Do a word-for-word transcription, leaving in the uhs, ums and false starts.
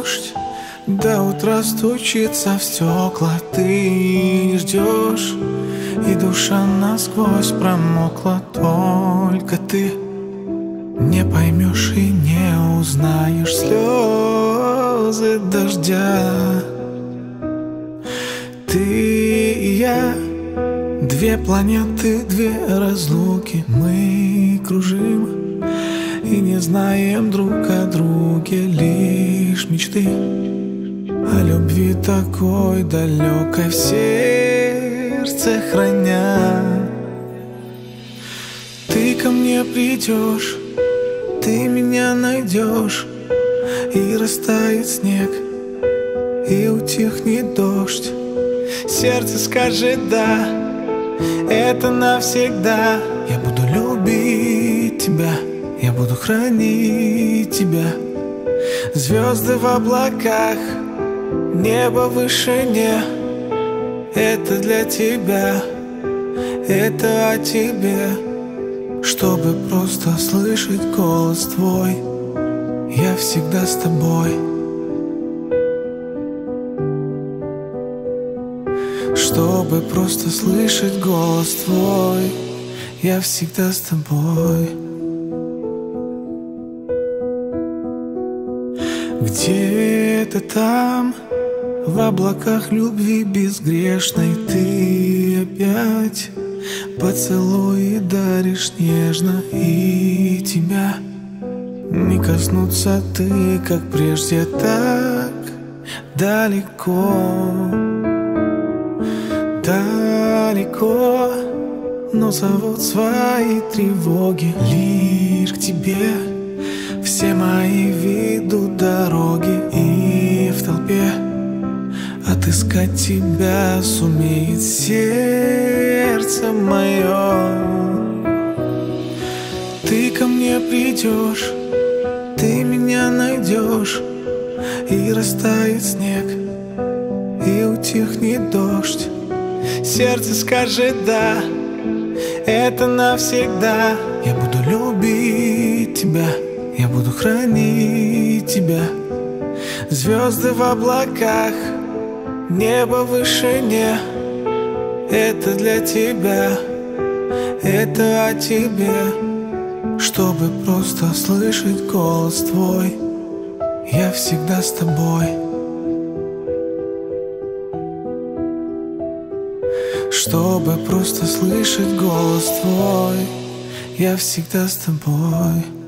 дождь до утра стучится в стекла. Ты ждешь, и душа насквозь промокла. Только ты не поймешь и не узнаешь слезы дождя. Ты и я, две планеты, две разлуки. Мы кружим и не знаем друг о друге, лишь мечты о любви такой далекой в сердце храня. Ты ко мне придешь, ты меня найдешь, и растает снег, и утихнет дождь. Сердце скажет да, это навсегда. Я буду любить тебя, я буду хранить тебя. Звезды в облаках, небо в вышине. Это для тебя, это о тебе. Чтобы просто слышать голос твой, я всегда с тобой. Чтобы просто слышать голос твой, я всегда с тобой. Где-то там, в облаках любви безгрешной, ты опять поцелуи даришь нежно, и тебя не коснуться ты, как прежде, так далеко. Далеко, но зовут свои тревоги лишь к тебе. Все мои ведут дороги, и в толпе отыскать тебя сумеет сердце мое. Ты ко мне придешь, ты меня найдешь, и растает снег, и утихнет дождь. Сердце скажет да, это навсегда. Я буду любить тебя, я буду хранить тебя. Звезды в облаках, небо в вышине. Это для тебя, это о тебе. Чтобы просто слышать голос твой, я всегда с тобой. Чтобы просто слышать голос твой, я всегда с тобой.